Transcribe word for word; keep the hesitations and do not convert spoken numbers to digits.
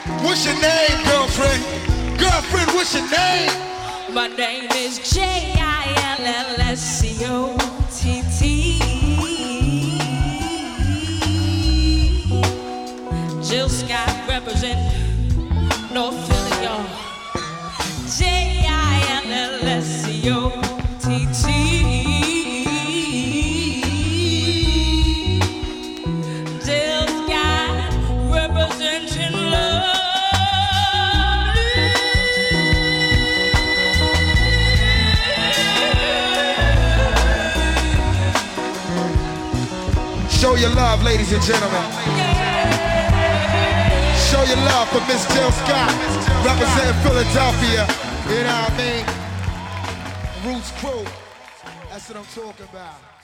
What's your name, girlfriend? Girlfriend, what's your name? My name is J I L L S C O T T. Jill Scott represent North Philly, y'all. J I L L S C O T T. Jill Scott representing love. Show your love, ladies and gentlemen. Show your love for Miss Jill Scott, representing Philadelphia. You know what I mean? Roots Crew. That's what I'm talking about.